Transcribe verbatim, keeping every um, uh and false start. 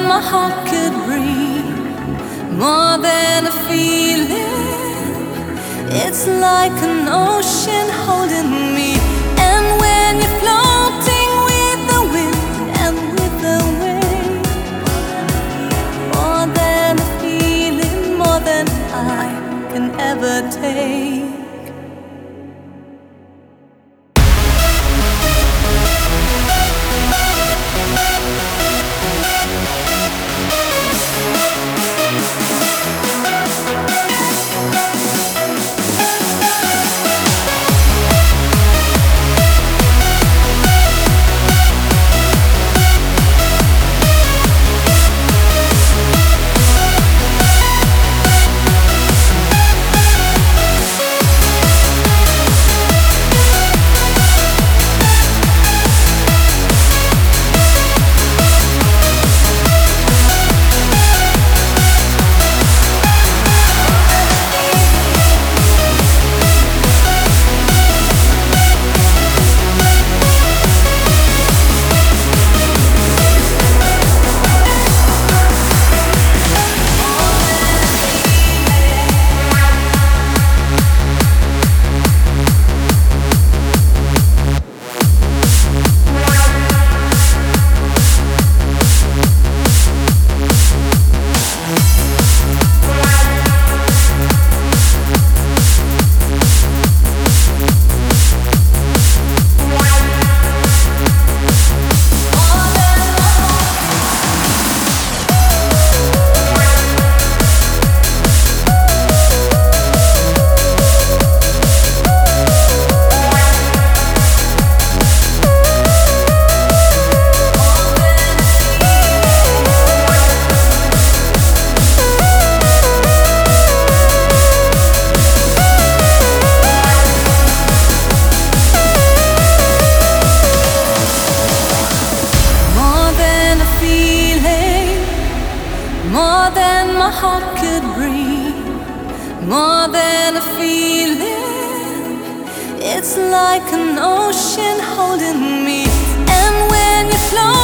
my heart could breathe, more than a feeling. It's like an ocean holding me. And when you're floating with the wind and with the wave, more than a feeling, more than I can ever take. More than my heart could breathe, more than a feeling. It's like an ocean holding me. And when you float